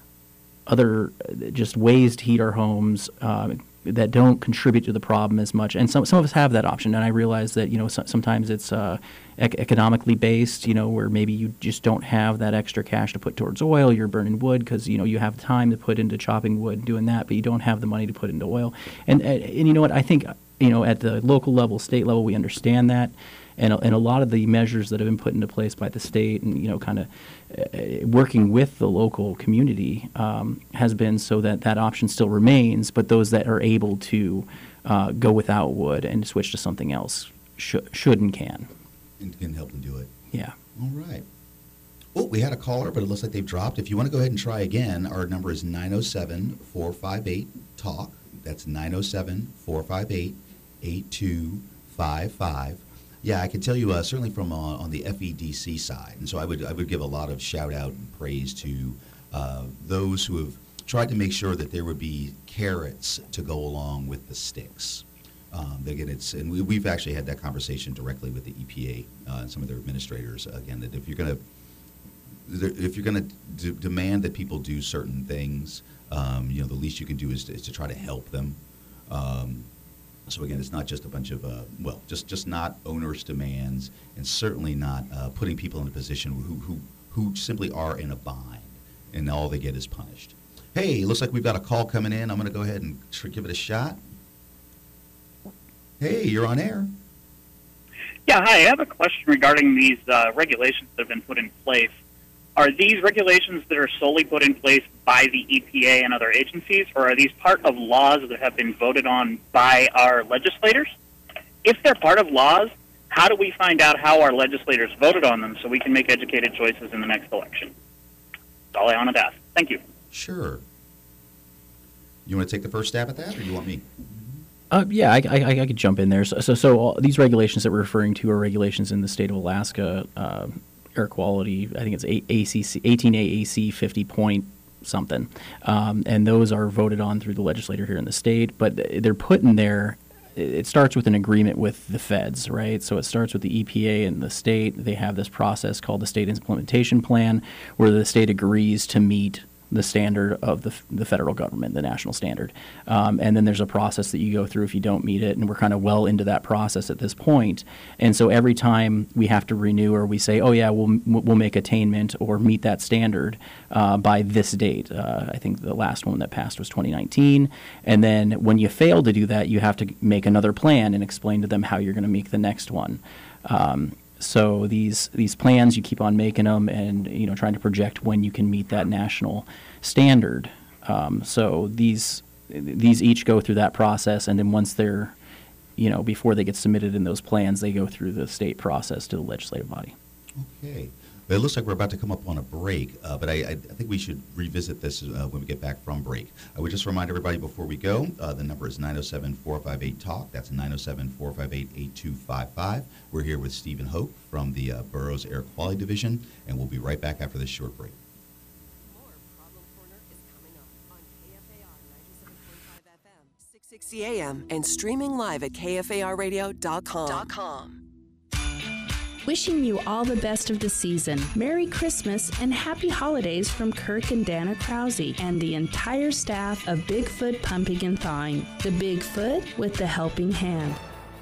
just ways to heat our homes that don't contribute to the problem as much. And some of us have that option. And I realize that, sometimes it's economically based, where maybe you just don't have that extra cash to put towards oil. You're burning wood because, you have time to put into chopping wood and doing that, but you don't have the money to put into oil. And you know what? I think, at the local level, state level, we understand that. And a lot of the measures that have been put into place by the state and, kind of working with the local community has been so that option still remains, but those that are able to go without wood and switch to something else should and can. And can help them do it. Yeah. All right. Oh, we had a caller, but it looks like they've dropped. If you want to go ahead and try again, our number is 907-458-TALK. That's 907-458-8255. Yeah, I can tell you certainly from on the FEDC side, and so I would give a lot of shout out and praise to those who have tried to make sure that there would be carrots to go along with the sticks. Again, we've actually had that conversation directly with the EPA and some of their administrators. Again, that if you're going to demand that people do certain things, the least you can do is to try to help them. So again, it's not just a bunch of just not onerous demands, and certainly not putting people in a position who simply are in a bind, and all they get is punished. Hey, it looks like we've got a call coming in. I'm going to go ahead and give it a shot. Hey, you're on air. Yeah, hi. I have a question regarding these regulations that have been put in place. Are these regulations that are solely put in place by the EPA and other agencies, or are these part of laws that have been voted on by our legislators? If they're part of laws, how do we find out how our legislators voted on them so we can make educated choices in the next election? That's all I wanted to ask. Thank you. Sure. You want to take the first stab at that, or do you want me? Yeah, I could jump in there. So all these regulations that we're referring to are regulations in the state of Alaska, air quality. I think it's ACC 18A AC 50 point something, and those are voted on through the legislature here in the state. But they're put in there. It starts with an agreement with the feds, right? So it starts with the EPA and the state. They have this process called the State Implementation Plan, where the state agrees to meet the standard of the federal government, the national standard. And then there's a process that you go through if you don't meet it, and we're kind of well into that process at this point. And so every time we have to renew or we say, oh, yeah, we'll make attainment or meet that standard by this date. I think the last one that passed was 2019. And then when you fail to do that, you have to make another plan and explain to them how you're going to make the next one. So these plans, you keep on making them and, trying to project when you can meet that national standard. So these each go through that process, and then once they're, before they get submitted in those plans, they go through the state process to the legislative body. Okay. It looks like we're about to come up on a break, but I think we should revisit this when we get back from break. I would just remind everybody before we go, the number is 907-458-TALK. That's 907-458-8255. We're here with Stephen Hoke from the Borough's Air Quality Division, and we'll be right back after this short break. More Problem Corner is coming up on KFAR 97.5 FM, 660 AM, and streaming live at KFARradio.com. Wishing you all the best of the season. Merry Christmas and Happy Holidays from Kirk and Dana Krause and the entire staff of Bigfoot Pumping and Thawing. The Bigfoot with the helping hand.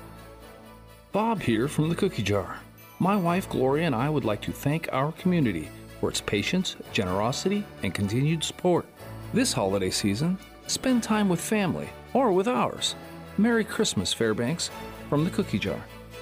Bob here from the Cookie Jar. My wife Gloria and I would like to thank our community for its patience, generosity, and continued support. This holiday season, spend time with family or with ours. Merry Christmas, Fairbanks, from the Cookie Jar.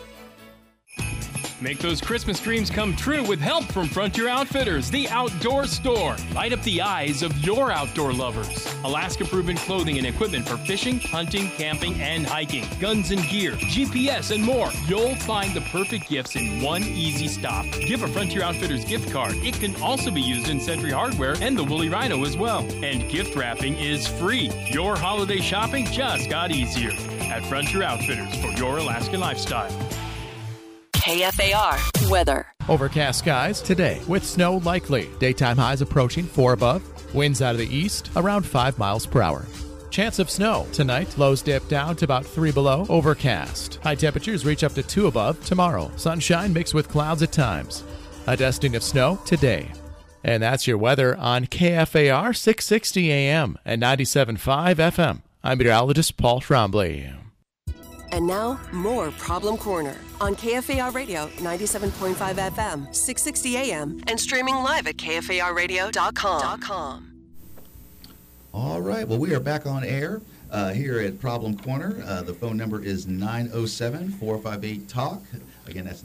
Make those Christmas dreams come true with help from Frontier Outfitters, the outdoor store. Light up the eyes of your outdoor lovers. Alaska-proven clothing and equipment for fishing, hunting, camping, and hiking. Guns and gear, GPS, and more. You'll find the perfect gifts in one easy stop. Give a Frontier Outfitters gift card. It can also be used in Sentry Hardware and the Woolly Rhino as well. And gift wrapping is free. Your holiday shopping just got easier at Frontier Outfitters for your Alaskan lifestyle. KFAR weather. Overcast skies today with snow likely. Daytime highs approaching 4 above. Winds out of the east around 5 miles per hour. Chance of snow tonight. Lows dip down to about 3 below. Overcast. High temperatures reach up to 2 above tomorrow. Sunshine mixed with clouds at times. A dusting of snow today. And that's your weather on KFAR 660 AM and 97.5 FM. I'm meteorologist Paul Trombley. And now, more Problem Corner on KFAR Radio 97.5 FM, 660 AM, and streaming live at KFARradio.com. All right. Well, we are back on air here at Problem Corner. The phone number is 907-458-TALK. Again, that's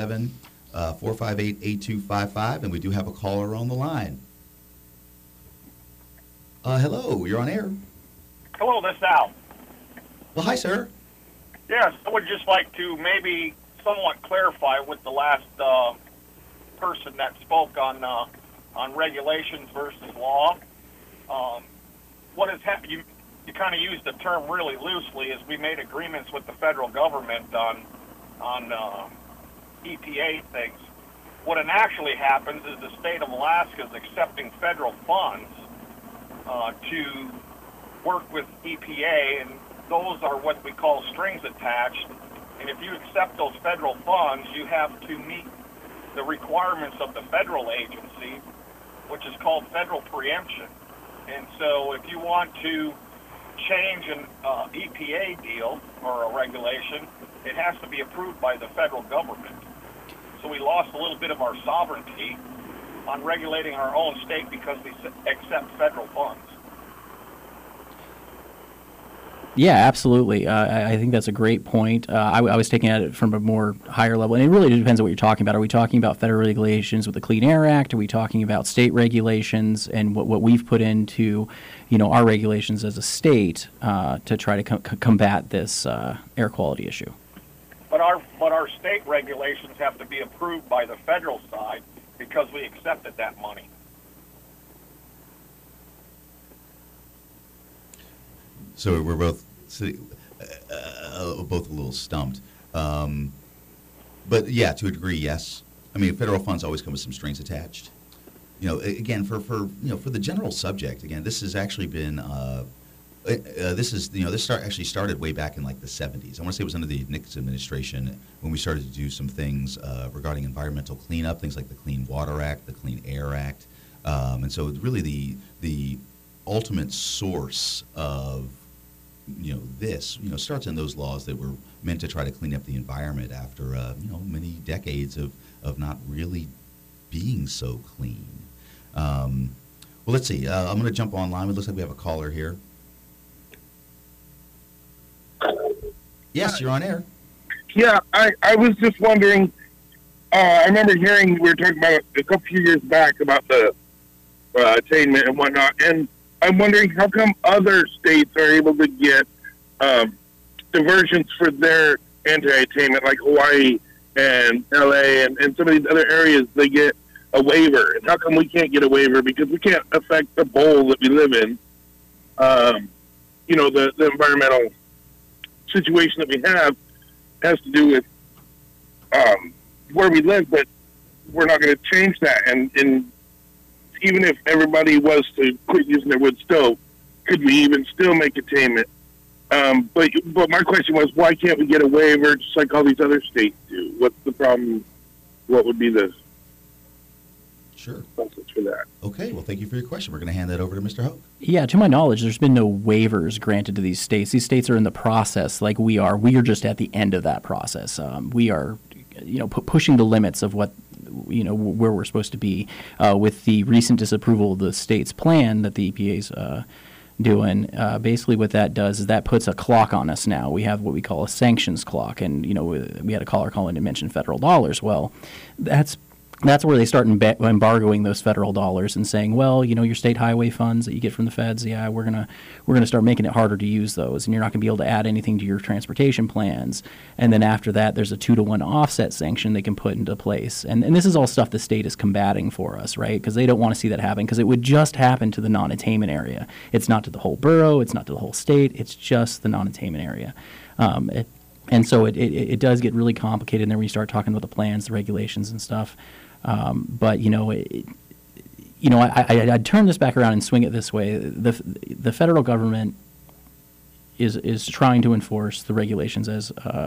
907-458-8255, and we do have a caller on the line. Hello, you're on air. Hello, this is Al. Well, hi, sir. Yes, I would just like to maybe somewhat clarify with the last person that spoke on regulations versus law. What has happened? You kind of used the term really loosely, as we made agreements with the federal government on EPA things. What actually happens is the state of Alaska is accepting federal funds to work with EPA, and those are what we call strings attached. And if you accept those federal funds, you have to meet the requirements of the federal agency, which is called federal preemption. And so if you want to change an EPA deal or a regulation, it has to be approved by the federal government. So we lost a little bit of our sovereignty on regulating our own state because we accept federal funds. Yeah, absolutely. I think that's a great point. I was taking it from a more higher level, and it really depends on what you're talking about. Are we talking about federal regulations with the Clean Air Act? Are we talking about state regulations and what we've put into, our regulations as a state to try to combat this air quality issue? But our state regulations have to be approved by the federal side because we accepted that money. So we're both both a little stumped. But yeah, to a degree, yes. I mean, federal funds always come with some strings attached. Again, for the general subject, again, this has actually been this actually started way back in like the 70s. I want to say it was under the Nixon administration when we started to do some things regarding environmental cleanup, things like the Clean Water Act, the Clean Air Act, and so really the ultimate source of this starts in those laws that were meant to try to clean up the environment after many decades of not really being so clean. Well, let's see. I'm going to jump online. It looks like we have a caller here. Yes, you're on air. Yeah, I was just wondering. I remember hearing we were talking about a couple few years back about the attainment and whatnot, and I'm wondering how come other states are able to get diversions for their anti-attainment, like Hawaii and LA and some of these other areas, they get a waiver. And how come we can't get a waiver? Because we can't affect the bowl that we live in. The environmental situation that we have has to do with where we live, but we're not going to change that. And even if everybody was to quit using their wood stove, could we even still make attainment? But my question was, why can't we get a waiver just like all these other states do? What's the problem? What would be the process for that? Okay, well, thank you for your question. We're going to hand that over to Mr. Hoke. Yeah, to my knowledge, there's been no waivers granted to these states. These states are in the process like we are. We are just at the end of that process. We are, pushing the limits of what, where we're supposed to be. With the recent disapproval of the state's plan that the EPA's doing, basically what that does is that puts a clock on us now. We have what we call a sanctions clock, and we had a caller call in to mention federal dollars. Well, that's where they start embargoing those federal dollars and saying, well, your state highway funds that you get from the feds, yeah, we're gonna start making it harder to use those, and you're not gonna be able to add anything to your transportation plans. And then after that, there's a 2-to-1 offset sanction they can put into place. And this is all stuff the state is combating for us, right? Because they don't want to see that happen, because it would just happen to the non-attainment area. It's not to the whole borough, it's not to the whole state, it's just the non-attainment area. And so it does get really complicated, and then when you start talking about the plans, the regulations, and stuff. But I'd turn this back around and swing it this way. The federal government is trying to enforce the regulations, as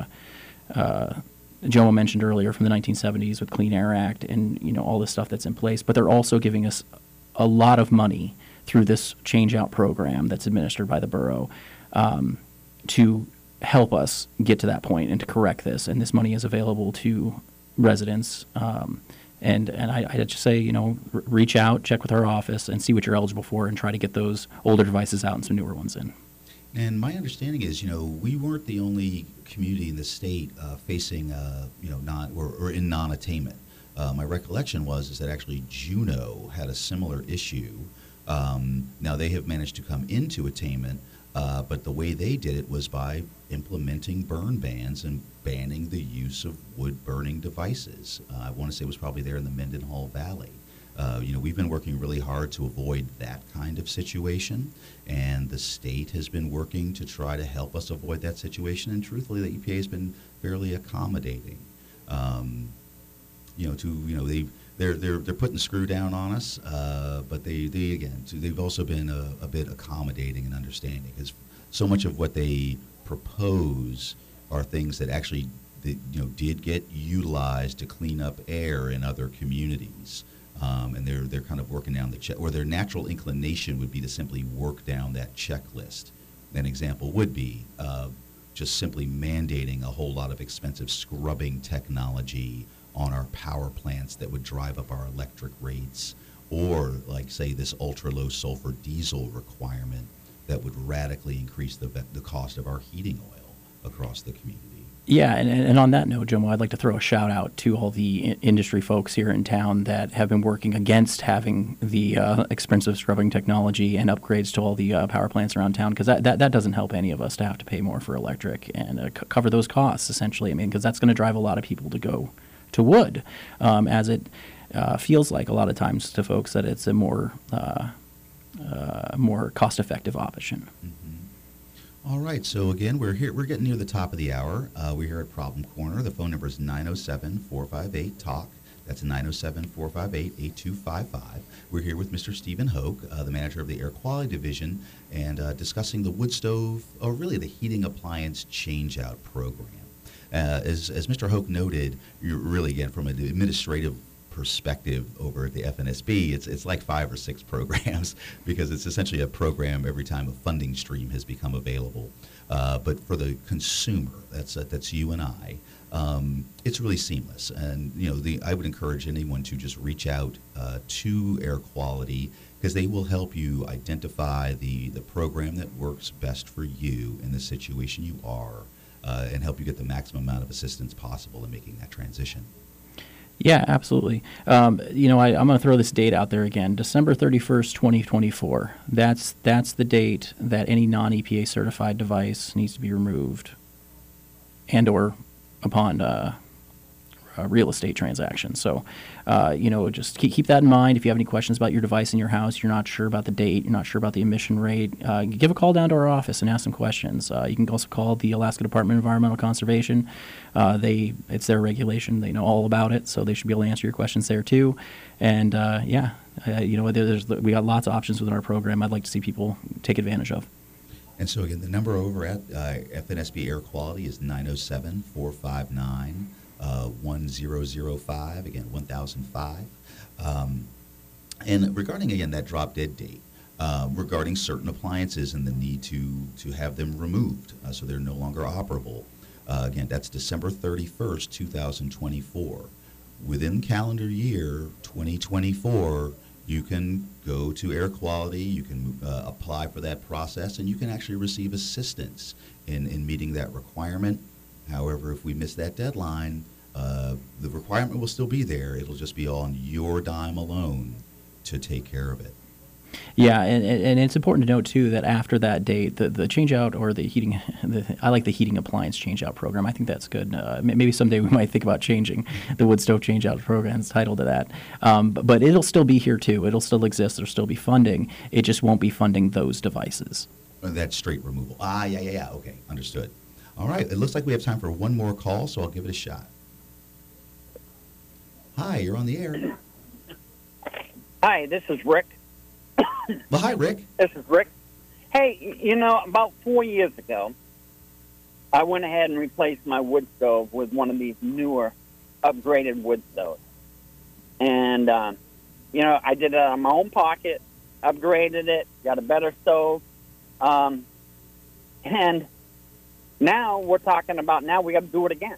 Joe mentioned earlier, from the 1970s with Clean Air Act and all this stuff that's in place. But they're also giving us a lot of money through this change-out program that's administered by the borough to help us get to that point and to correct this. And this money is available to residents. And I'd just say, reach out, check with our office, and see what you're eligible for, and try to get those older devices out and some newer ones in. And my understanding is, we weren't the only community in the state facing, or in non-attainment. My recollection is that actually Juneau had a similar issue. Now they have managed to come into attainment, but the way they did it was by implementing burn bans and banning the use of wood-burning devices. I want to say it was probably there in the Mendenhall Valley. We've been working really hard to avoid that kind of situation, and the state has been working to try to help us avoid that situation, and truthfully, the EPA has been fairly accommodating. They're putting the screw down on us, but they've also been a bit accommodating and understanding, because so much of what they propose are things that actually did get utilized to clean up air in other communities, and they're kind of working down the check, or their natural inclination would be to simply work down that checklist. An example would be just simply mandating a whole lot of expensive scrubbing technology on our power plants that would drive up our electric rates, or like say this ultra low sulfur diesel requirement that would radically increase the cost of our heating oil across the community. Yeah, and on that note, Jomo, I'd like to throw a shout out to all the industry folks here in town that have been working against having the expensive scrubbing technology and upgrades to all the power plants around town, because that doesn't help any of us to have to pay more for electric and cover those costs, essentially. I mean, because that's going to drive a lot of people to go to wood, as it feels like a lot of times to folks that it's a more cost-effective option. Mm-hmm. All right, so again, we're getting near the top of the hour. We're here at Problem Corner. The phone number is 907-458-TALK. That's 907-458-8255. We're here with Mr. Stephen Hoke, the manager of the Air Quality Division, and discussing the wood stove, or really the heating appliance change-out program. As Mr. Hoke noted, you're really, again, from an administrative perspective over at the FNSB, it's like 5 or 6 programs because it's essentially a program every time a funding stream has become available. But for the consumer, that's you and I, it's really seamless. And I would encourage anyone to just reach out to Air Quality because they will help you identify the program that works best for you in the situation you are and help you get the maximum amount of assistance possible in making that transition. Yeah, absolutely. I'm going to throw this date out there again. December 31st, 2024. That's the date that any non-EPA certified device needs to be removed and or upon real estate transaction. So, just keep that in mind. If you have any questions about your device in your house, you're not sure about the date, you're not sure about the emission rate, give a call down to our office and ask some questions. You can also call the Alaska Department of Environmental Conservation. It's their regulation. They know all about it, so they should be able to answer your questions there too. And we got lots of options within our program I'd like to see people take advantage of. And so again, the number over at FNSB Air Quality is 907-459 1005, again, 1005. And regarding, again, that drop dead date, regarding certain appliances and the need to have them removed so they're no longer operable, again, that's December 31st, 2024. Within calendar year 2024, you can go to Air Quality, you can apply for that process, and you can actually receive assistance in meeting that requirement. However, if we miss that deadline, the requirement will still be there. It'll just be on your dime alone to take care of it. Yeah, and it's important to note, too, that after that date, the change-out or the heating, I like the heating appliance change-out program. I think that's good. Maybe someday we might think about changing the wood stove change-out program title to that. But it'll still be here, too. It'll still exist. There'll still be funding. It just won't be funding those devices. That's straight removal. Yeah. Okay, understood. All right, it looks like we have time for one more call, so I'll give it a shot. Hi, you're on the air. Hi, this is Rick. Well, hi, Rick. This is Rick. Hey, about 4 years ago, I went ahead and replaced my wood stove with one of these newer, upgraded wood stoves. And, I did it out of my own pocket, upgraded it, got a better stove. And now we're talking about we got to do it again.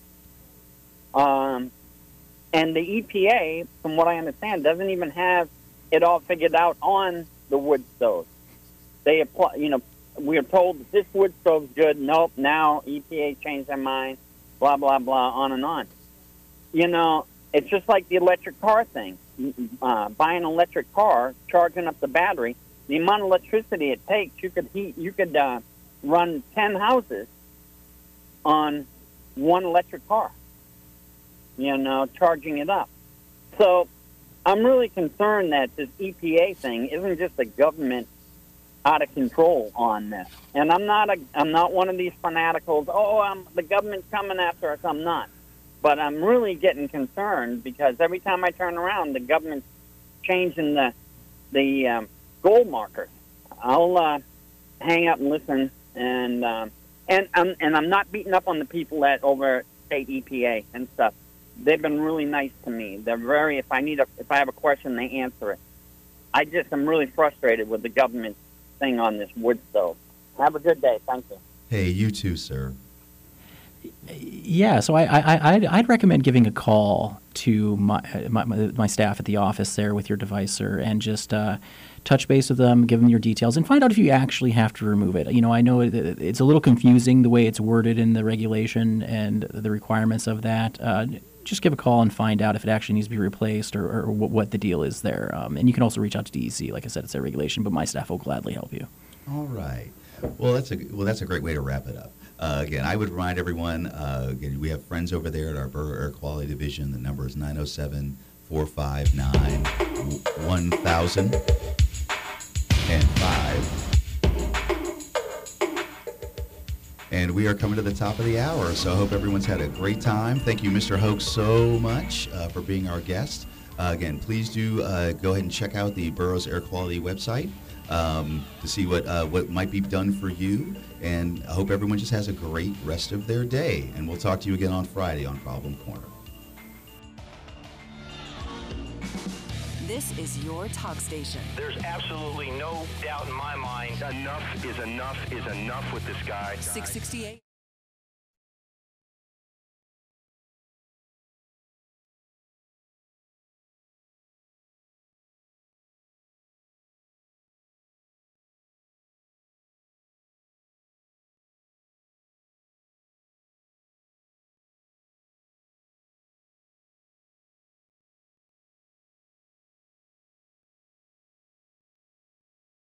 And the EPA, from what I understand, doesn't even have it all figured out on the wood stove. They apply, we are told that this wood stove's good. Nope, now EPA changed their mind, blah, blah, blah, on and on. It's just like the electric car thing. Buying an electric car, charging up the battery, the amount of electricity it takes, you could run 10 houses on one electric car, charging it up. So I'm really concerned that this EPA thing isn't just the government out of control on this. And I'm not one of these fanaticals, the government's coming after us. I'm not. But I'm really getting concerned because every time I turn around, the government's changing the goal markers. I'll hang up and listen, and I'm not beating up on the people at over state EPA and stuff. They've been really nice to me. They're very, if I have a question, they answer it. I just am really frustrated with the government thing on this wood stove. Have a good day. Thank you. Hey, you too, sir. Yeah, so I'd recommend giving a call to my staff at the office there with your device, sir, and just touch base with them, give them your details, and find out if you actually have to remove it. I know it's a little confusing the way it's worded in the regulation and the requirements of that. Just give a call and find out if it actually needs to be replaced or what the deal is there. And you can also reach out to DEC. Like I said, it's their regulation, but my staff will gladly help you. All right. Well, that's a great way to wrap it up. Again, I would remind everyone, again, we have friends over there at our Borough Air Quality Division. The number is 907-459-1005. And we are coming to the top of the hour, so I hope everyone's had a great time. Thank you, Mr. Hoke, so much for being our guest. Again, please do go ahead and check out the Burroughs Air Quality website to see what might be done for you. And I hope everyone just has a great rest of their day. And we'll talk to you again on Friday on Problem Corner. This is your talk station. There's absolutely no doubt in my mind. Enough is enough is enough with this guy. 668.